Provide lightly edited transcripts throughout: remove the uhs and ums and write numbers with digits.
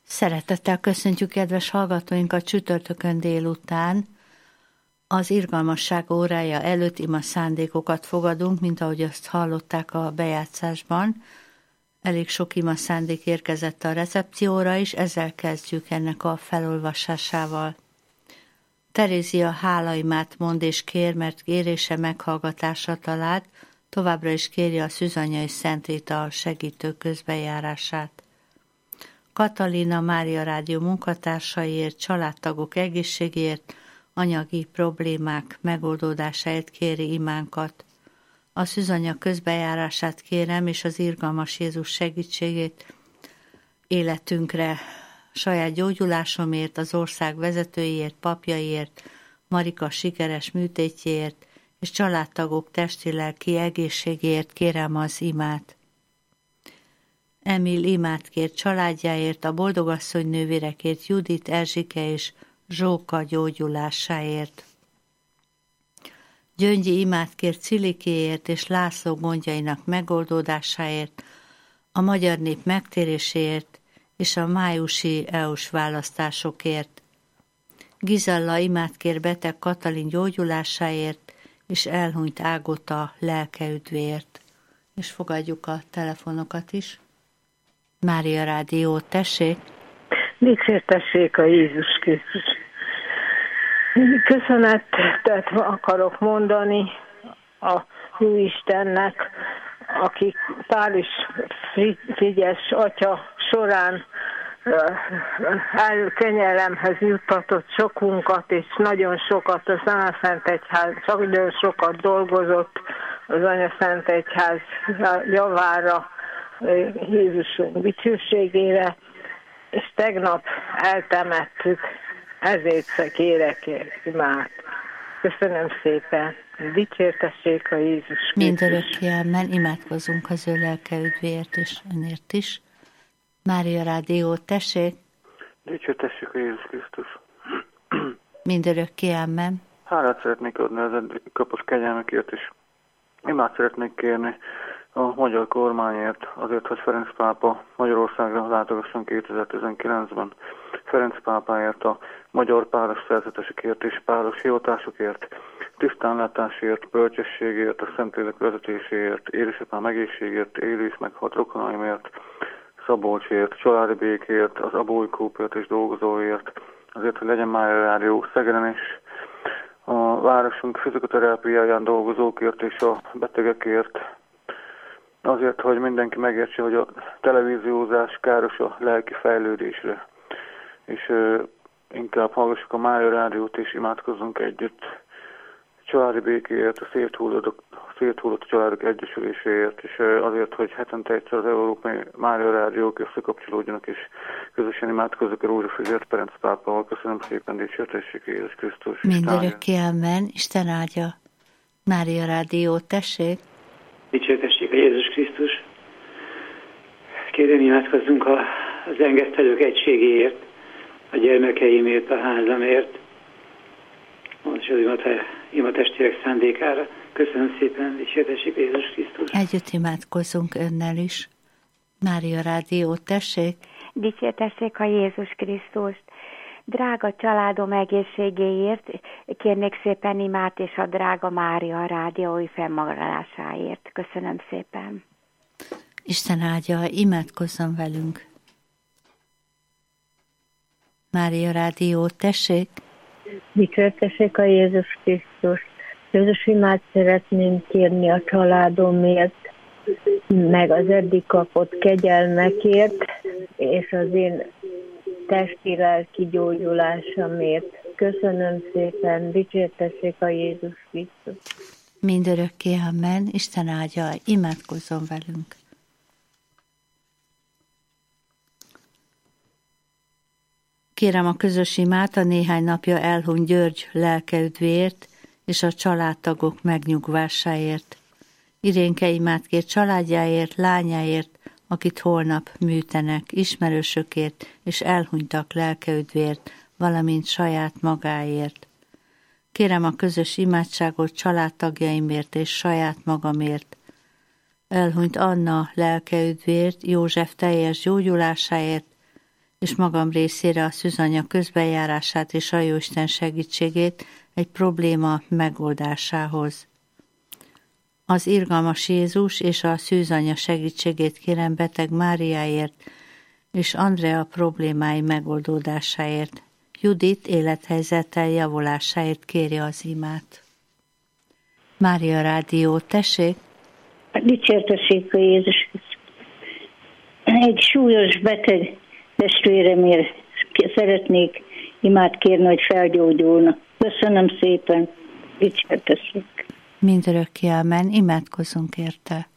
Szeretettel köszöntjük kedves hallgatóinkat csütörtökön délután. Az irgalmasság órája előtt ima szándékokat fogadunk, mint ahogy azt hallották a bejátszásban. Elég sok ima szándék érkezett a recepcióra is, ezzel kezdjük ennek a felolvasásával. Terézia hálaimát mond és kér, mert kérése meghallgatásra talált, továbbra is kéri a Szűzanyai Szent Rita segítő közbejárását. Katalina Mária Rádió munkatársaiért, családtagok egészségért, anyagi problémák megoldódásáért kéri imánkat. A Szűzanya közbejárását kérem, és az irgalmas Jézus segítségét életünkre, saját gyógyulásomért, az ország vezetőiért, papjaiért, Marika sikeres műtétjéért, és családtagok testi-lelki egészségéért kérem az imát. Emil imát kért családjáért, a boldogasszony nővérekért, Judit, Erzsike és Zsóka gyógyulásáért. Gyöngyi imát kért Cilikéért és László gondjainak megoldódásáért, a magyar nép megtéréséért és a májusi EU-s választásokért. Gizella imát kér beteg Katalin gyógyulásáért és elhunyt Ágota lelkeüdvéért. És fogadjuk a telefonokat is. Mária Rádió, tessék! Dicsértessék a Jézus Krisztus! Köszönetet akarok mondani a Jóistennek, aki Pál és Frigyes atya során kegyelemhez juttatott sokunkat, és nagyon sokat az Anyaszentegyház, nagyon sokat dolgozott az Anyaszentegyház javára, Jézusunk dicsőségére, és tegnap eltemettük, ezért kérek imát. Köszönöm szépen, dicsértessék a Jézus. Mindörökké amen, imádkozzunk az ő lelkeüdvéért és önért is. Mária Rádió, tessék! Dicsértessék a Jézus Krisztus. Mindörökké amen. Hálát szeretnék adni az eddig kapott kegyelmekért is. Imát szeretnék kérni a magyar kormányért, azért, hogy Ferenc pápa Magyarországra látogasson 2019-ben. Ferenc pápáért, a magyar páros szerzetesekért és páros hivatásokért, tisztánlátásért, bölcsességért, a Szentlélek vezetéséért, édesapám egészségért, élő és meghalt rokonaimért, Szabolcsért, családi békért, az abólykópért és dolgozóért, azért, hogy legyen Mária Rádió Szegeden is, a városunk fizikoterápiáján dolgozókért és a betegekért, azért, hogy mindenki megértse, hogy a televíziózás káros a lelki fejlődésre, és inkább hallgassuk a Mária Rádiót és imádkozzunk együtt. Családi békéért, a széthullott családok egyesüléséért, és azért, hogy hetente egyszer az Európai Mária Rádiók összekapcsolódjanak, és közösen imádkozzuk a Rózsafűzért Ferenc pápával. Köszönöm szépen, dicsértessék Jézus Krisztus. Mindörökké amen, Isten áldja. Mária Rádió, tessék! Dicsértessék a Jézus Krisztus. Kérem, imádkozzunk az engesztelők egységéért, a gyermekeimért, a házamért, és az imatestvérek szándékára. Köszönöm szépen, dicsértessék a Jézus Krisztus. Együtt imádkozzunk önnel is. Mária Rádió, tessék! Dicsértessék a Jézus Krisztust. Drága családom egészségéért kérnék szépen imát, és a drága Mária Rádiói fennmaradásáért. Köszönöm szépen. Isten áldja, imádkozzon velünk. Mária Rádió, tessék! Dicsértessék a Jézus Krisztus. Közös imát szeretném kérni a családomért, meg az eddig kapott kegyelmekért, és az én testi-lelki gyógyulásomért. Köszönöm szépen, dicsértessék a Jézus Krisztus. Mindörökké amen, Isten áldja, imádkozzon velünk. Kérem a közös imát a néhány napja elhunyt György lelkeüdvéért és a családtagok megnyugvásáért. Irénke imát kér családjáért, lányáért, akit holnap műtenek, ismerősökért és elhunytak lelkeüdvért, valamint saját magáért. Kérem a közös imádságot családtagjaimért és saját magamért. Elhunyt Anna lelkeüdvért, József teljes gyógyulásáért, és magam részére a szűzanya közbenjárását és a Jóisten segítségét egy probléma megoldásához. Az irgalmas Jézus és a szűzanya segítségét kérem beteg Máriáért és Andrea problémái megoldódásáért. Judit élethelyzettel javulásáért kéri az imát. Mária Rádió, tessék! Dicsértessék a Jézus. Egy súlyos beteg testvéremért szeretnék imát kérni, hogy felgyógyulna. Köszönöm szépen, dicsértessék. Mindörökké amen, imádkozzunk érte.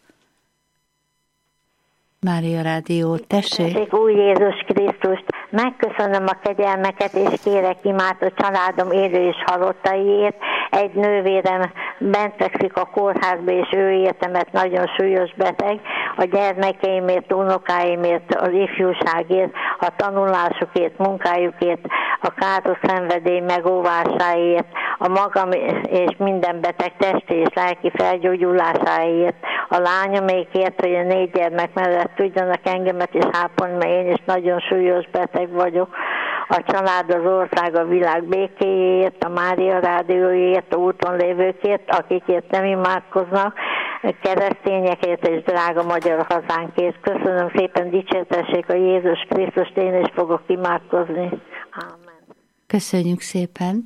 Mária Rádió, tessék! Új Jézus Krisztust, megköszönöm a kegyelmeket, és kérek imát a családom élő és halottaiért. Egy nővérem bent fekszik a kórházba, és ő értemet nagyon súlyos beteg. A gyermekeimért, unokáimért, az ifjúságért, a tanulásukért, munkájukért, a káros szenvedély megóvásáért, a magam és minden beteg testi és lelki felgyógyulásáért, a lányomékért, hogy a 4 gyermek mellett tudjanak engemet is ápolni, mert én is nagyon súlyos beteg vagyok. A család, az ország, a világ békéjéért, a Mária Rádióért, a úton lévőkért, akikért nem imádkoznak, keresztényekért és drága magyar hazánkért. Köszönöm szépen, dicsértessék a Jézus Krisztust, én is fogok imádkozni. Ámen. Köszönjük szépen.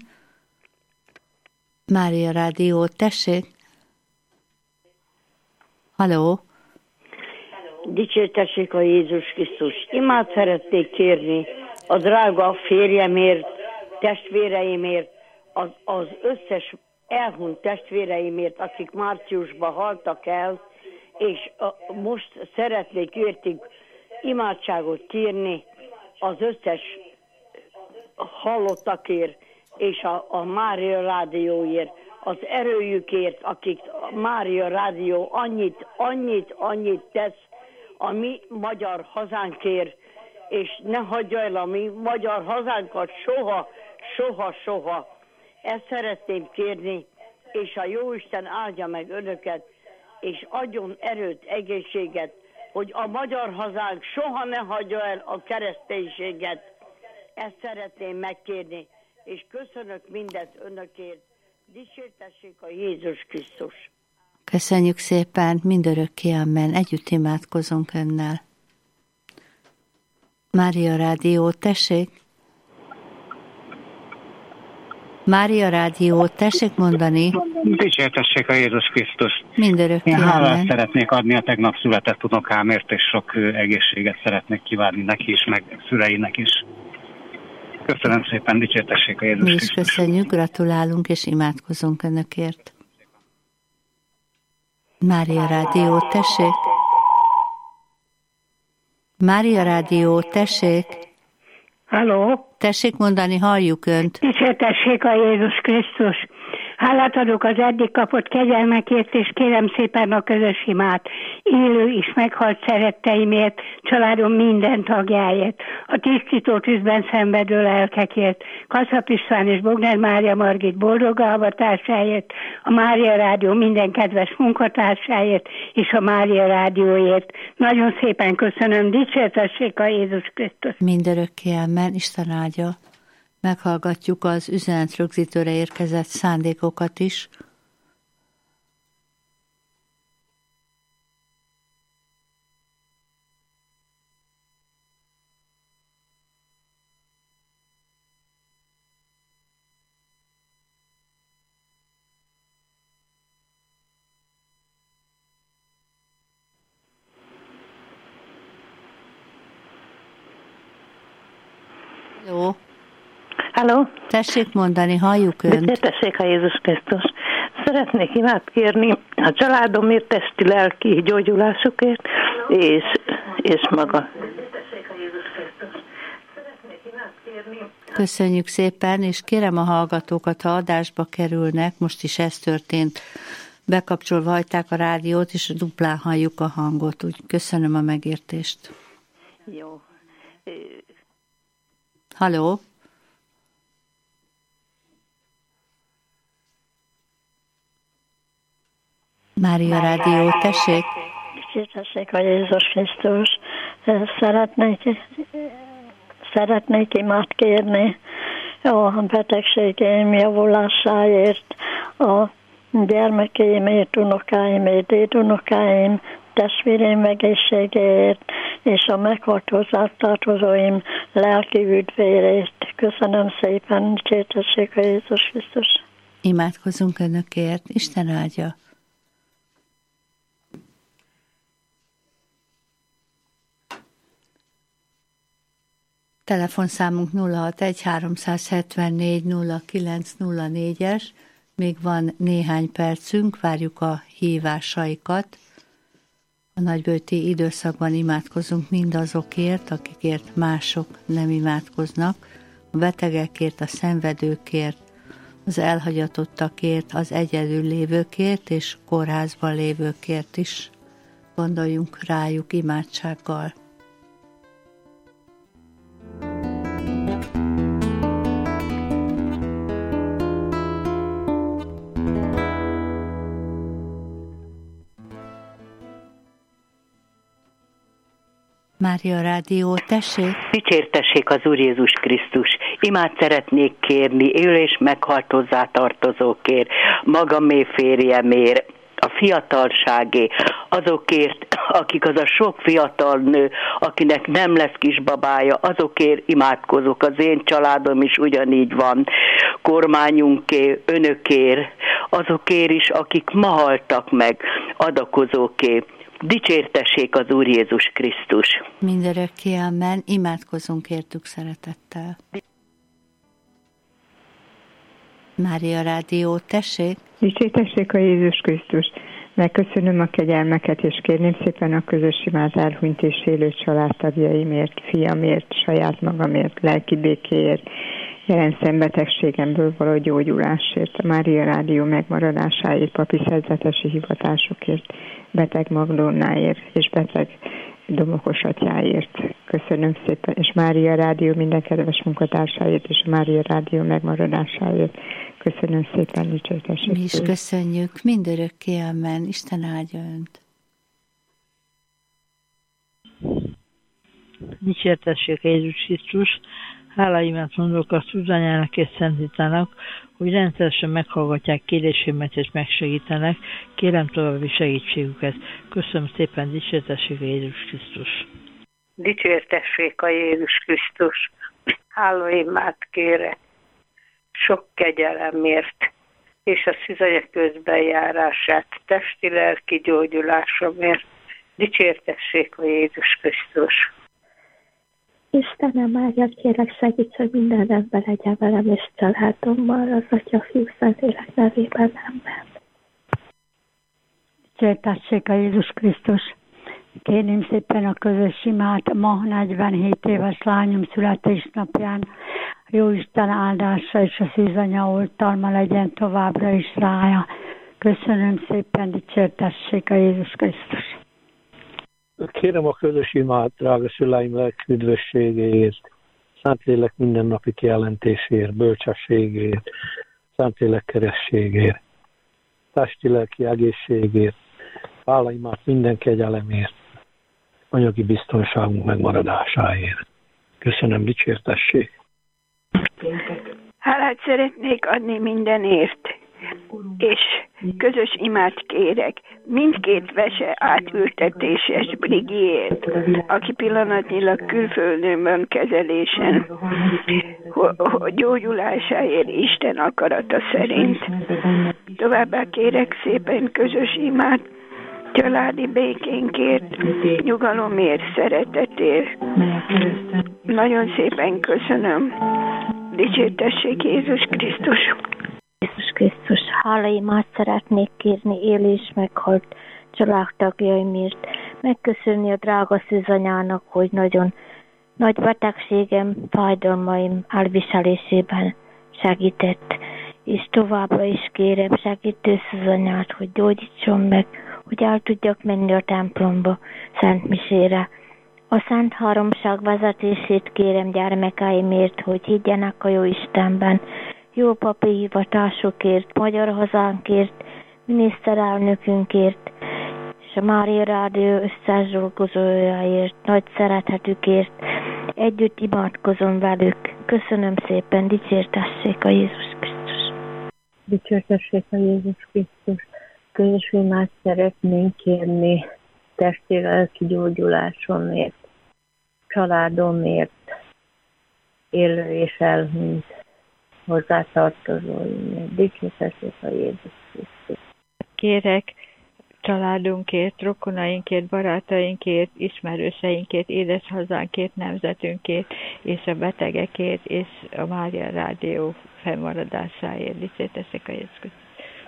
Mária Rádió, tessék! Halló! Dicsértessék a Jézus Krisztus. Imát szeretnék kérni a drága férjemért, testvéreimért, az összes elhunyt testvéreimért, akik márciusban haltak el, és most szeretnék értük imádságot kérni az összes halottakért, és a Mária Rádióért, az erőjükért, akik a Mária Rádió annyit tesz a mi magyar hazánkért, és ne hagyja el a mi magyar hazánkat soha. Ezt szeretném kérni, és a Jóisten áldja meg önöket, és adjon erőt, egészséget, hogy a magyar hazánk soha ne hagyja el a kereszténységet. Ezt szeretném megkérni, és köszönök mindent önökért. Dicsértessék a Jézus Krisztus. Köszönjük szépen, mindörökké amen. Együtt imádkozunk önnel. Mária Rádió, tessék! Mária Rádió, tessék mondani! Dicsértessék a Jézus Krisztus! Mindörökké amen. Én hálát szeretnék adni a tegnap született unokámért, és sok egészséget szeretnék kívánni neki is, meg szüleinek is. Köszönöm szépen, dicsértessék a Jézus Krisztus! Mi is köszönjük, gratulálunk és imádkozunk önökért. Mária Rádió, tessék! Mária Rádió, tessék! Halló? Tessék mondani, halljuk önt. Dicsértessék a Jézus Krisztus! Hálát adok az eddig kapott kegyelmekért, és kérem szépen a közös imát, élő és meghalt szeretteimért, családom minden tagjáért, a tisztító tűzben szenvedő lelkekért, Kaszap István és Bogner Mária Margit boldog avatásáért, a Mária Rádió minden kedves munkatársáért, és a Mária Rádióért. Nagyon szépen köszönöm, dicsértessék a Jézus Krisztus! Mindörökké amen, Isten áldja. Meghallgatjuk az üzenetrögzítőre érkezett szándékokat is. Hello. Halló? Tessék mondani, halljuk önt. Tessék a Jézus Krisztus! Szeretnék imát kérni a családomért, testi, lelki gyógyulásukért, és maga. Köszönjük szépen, és kérem a hallgatókat, ha adásba kerülnek, most is ez történt, bekapcsolva hagyták a rádiót, és duplán halljuk a hangot, úgy köszönöm a megértést. Jó. Halló? Mária Rádió, tessék! Dicsértessék a Jézus Krisztus! szeretnék imát kérni a betegségeim javulásáért, a gyermekeimért, unokáimért, dédunokáim, testvéreim egészségéért, és a meghalt hozzátartozóim lelki üdvérét. Köszönöm szépen, dicsértessék a Jézus Krisztus. Imádkozzunk Önökért, Isten áldja. Telefonszámunk 061-374-0904-es, még van néhány percünk, várjuk a hívásaikat. A nagybőti időszakban imádkozunk mindazokért, akikért mások nem imádkoznak, a betegekért, a szenvedőkért, az elhagyatottakért, az egyedül lévőkért és kórházban lévőkért is. Gondoljunk rájuk imádsággal. Mária Rádió, tessék! Dicsértessék az Úr Jézus Krisztus! Imát szeretnék kérni él és meghalt hozzátartozókért, magamé, férjemért, a fiatalságé, azokért, akik az a sok fiatal nő, akinek nem lesz kisbabája, azokért imádkozok, az én családom is ugyanígy van, kormányunké, önökért, azokért is, akik ma haltak meg, adakozóké. Dicsértessék az Úr Jézus Krisztus! Mindörökké, amen. Imádkozunk értük szeretettel. Mária Rádió, tessék! Dicsértessék a Jézus Krisztus! Megköszönöm a kegyelmeket, és kérném szépen a közös imát elhunyt és élő családtagjaimért, fiamért, saját magamért, lelki békéért, jelen szembetegségemből való gyógyulásért, a Mária Rádió megmaradásáért, papi szerzetesi hivatásokért, beteg Magdolnáért és beteg Domokos atyáért. Köszönöm szépen, és Mária Rádió minden kedves munkatársáért, és a Mária Rádió megmaradásáért. Köszönöm szépen, dicsértessék. Mi is köszönjük, mindörökké, amen. Isten áldja Önt. Dicsértessék Jézus Krisztus! Háláimat mondok a Szűzanyának és Szent Ritának, hogy rendszeresen meghallgatják kérésémet és megsegítenek. Kérem további segítségüket. Köszönöm szépen, dicsértessék a Jézus Krisztus! Dicsértessék a Jézus Krisztus! Hálaimát kérek sok kegyelemért és a Szűzanya közbenjárását, testi-lelki gyógyulásomért. Dicsértessék a Jézus Krisztus! Istenem, áldja, kérlek, segíts, hogy minden rendben legyen velem és családommal, az Atya, Fiú, Szentlélek nevében, amen. Dicsértessék a Jézus Krisztus! Kérném szépen a közös imát ma 47 éves lányom születésnapján. Jóisten áldása és a Szűzanya oltalma legyen továbbra is rája. Köszönöm szépen, dicsértessék a Jézus Krisztus! Kérem a közös imát, drága szüleim lelki üdvösségéért, Szentlélek mindennapi kijelentéséért, bölcsességért, Szentlélek kerességért, testi-lelki egészségért, hálaimát minden kegyelemért, anyagi biztonságunk megmaradásáért. Köszönöm, dicsértessék! Hálát szeretnék adni mindenért, és közös imát kérek mindkét vese átültetéses Brigiért, aki pillanatnyilag külföldön van kezelésen, gyógyulásáért Isten akarata szerint. Továbbá kérek szépen közös imát családi békénkért, nyugalomért, szeretetért. Nagyon szépen köszönöm. Dicsértessék Jézus Krisztus! Jézus Krisztus, hálaimát szeretnék kérni élő és meghalt családtagjaimért. Megköszönni a drága Szűzanyának, hogy nagyon nagy betegségem, fájdalmaim elviselésében segített. És továbbra is kérem segítő Szűzanyát, hogy gyógyítson meg, hogy el tudjak menni a templomba, Szent Misére. A Szent Háromság vezetését kérem gyermekeimért, hogy higgyenek a jó Istenben, jó papi hivatásokért, magyar hazánkért, miniszterelnökünkért, és a Mária Rádió összes dolgozójáért, nagy szeretetükért, együtt imádkozom velük. Köszönöm szépen, dicsértessék a Jézus Krisztus. Dicsértessék a Jézus Krisztus. Közös imát szeretnénk kérni testi-lelki gyógyulásomért, családomért, élő és elhunyt hozzátartozóimért. Dicsértessék a Jézus Krisztus. Kérek családunkért, rokonainkért, barátainkért, ismerőseinkért, édeshazánkért, nemzetünkért, és a betegekért, és a Mária Rádió fennmaradásáért. Dicsértessék a Jézus Krisztus.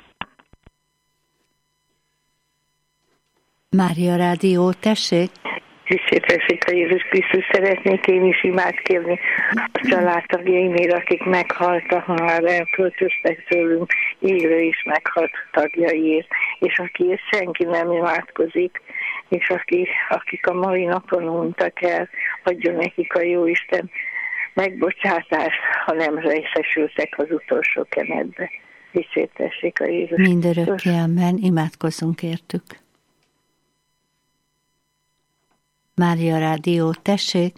Mária Rádió, tessék! Dicsértessék a Jézus Krisztus, szeretnék én is imádkozni a családtagjaimért, akik meghaltak, ha már elköltöztek tőlünk, élő is meghalt tagjaiért, és akiért senki nem imádkozik, és akik a mai napon untak el, adjon nekik a Jóisten megbocsátást, ha nem részesültek az utolsó kenetbe. Dicsértessék a Jézus Krisztus. Mindörökké, amen, imádkozzunk értük. Mária Rádió, tessék!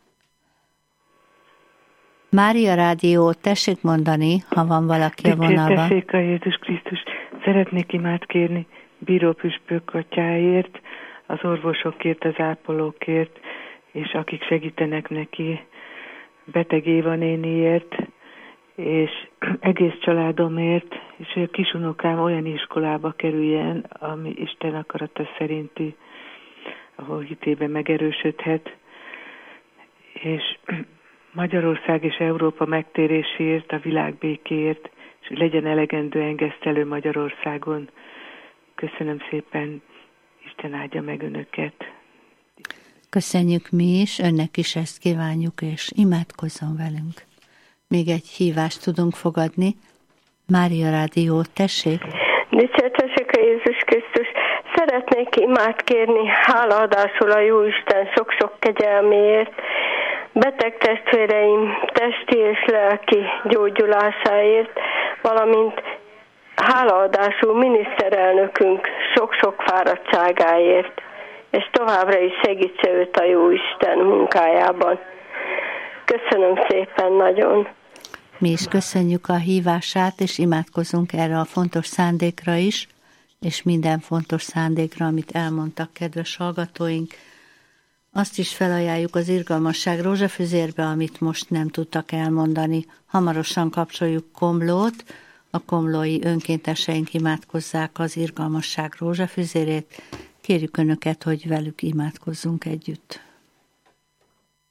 Mária Rádió, tessék mondani, ha van valaki a vonalban. Dicsértessék a Jézus Krisztus. Szeretnék imát kérni bírópüspök atyáért, az orvosokért, az ápolókért, és akik segítenek neki, beteg Éva néniért, és egész családomért, és a kisunokám olyan iskolába kerüljen, ami Isten akarata szerinti, ahol hitében megerősödhet, és Magyarország és Európa megtérésért, a világ békéért, és hogy legyen elegendő engesztelő Magyarországon. Köszönöm szépen, Isten áldja meg önöket. Köszönjük mi is, önnek is ezt kívánjuk, és imádkozzon velünk. Még egy hívást tudunk fogadni. Mária Rádió, tessék! Dicsértessék a Jézus Krisztus! Szeretnék imát kérni, hálaadásul a Jóisten sok-sok kegyelméért, beteg testvéreim testi és lelki gyógyulásáért, valamint hálaadásul miniszterelnökünk sok-sok fáradtságáért, és továbbra is segítse őt a Jóisten munkájában. Köszönöm szépen nagyon! Mi is köszönjük a hívását, és imádkozunk erre a fontos szándékra is, és minden fontos szándékra, amit elmondtak kedves hallgatóink. Azt is felajánljuk az Irgalmasság rózsafüzérbe, amit most nem tudtak elmondani. Hamarosan kapcsoljuk Komlót, a komlói önkénteseink imádkozzák az Irgalmasság rózsafüzérét. Kérjük Önöket, hogy velük imádkozzunk együtt.